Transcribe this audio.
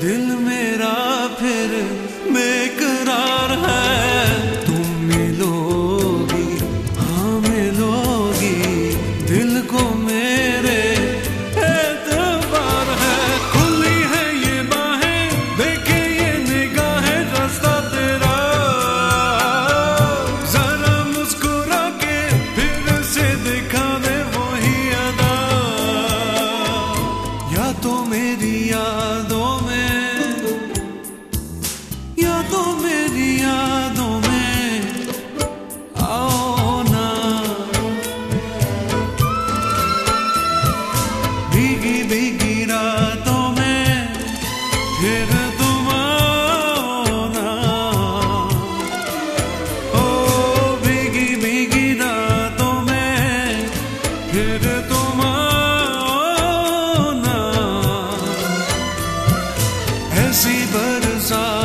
दिल मेरा फिर बेकरार है। तुम मिलोगी, हाँ मिलोगी, दिल को मेरे एतबार है। खुली है ये बाहें, देखे ये निगाहें, रास्ता तेरा। जरा मुस्कुरा के फिर से दिखा दे वही अदा। या तो मेरी यादों में, या तो मेरी यादों में आओ ना। भीगी भीगी रातों में फिर तुम आओ ना। ओ भीगी भीगी रातों में फिर तुम आओ ना। ऐसी बरसात